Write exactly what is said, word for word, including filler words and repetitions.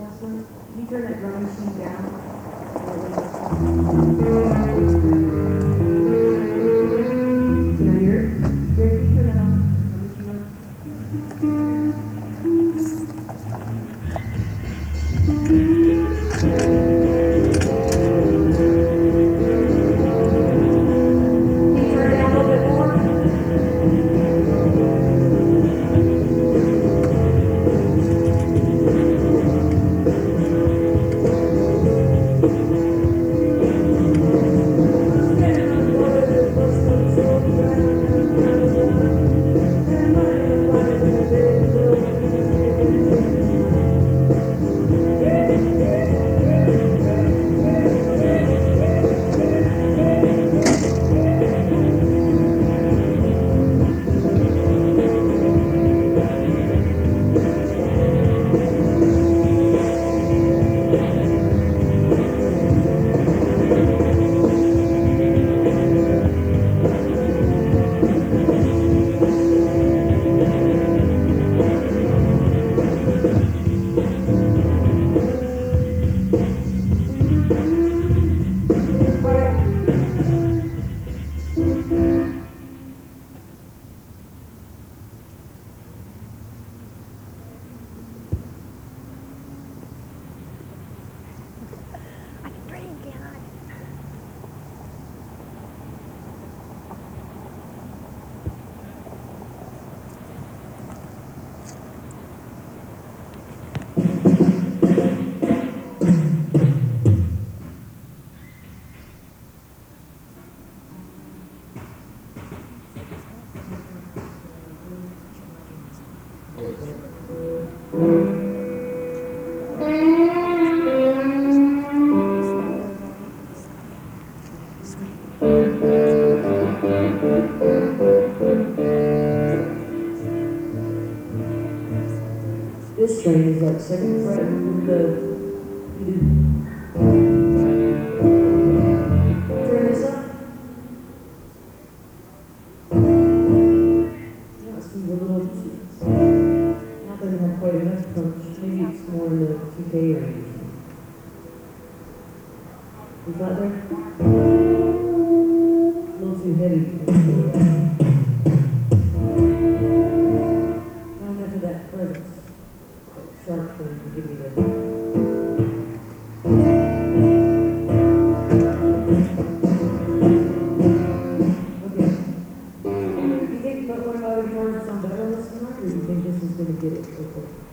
last one? Can you turn that drum machine down? Can I hear it? Greg, can you turn that on? Drum machine on? Can you turn it down a little bit more? This string is like second fret with the, turn this up. Yeah, it seems a little, not that it has quite enough punch, maybe it's more in the two K range. Is that there? A little too heavy. Not enough of that presence. Sharp thing to give me the. Okay. Do you think that one of our guitars sound better on this one, or do you think this is going to get it? Okay.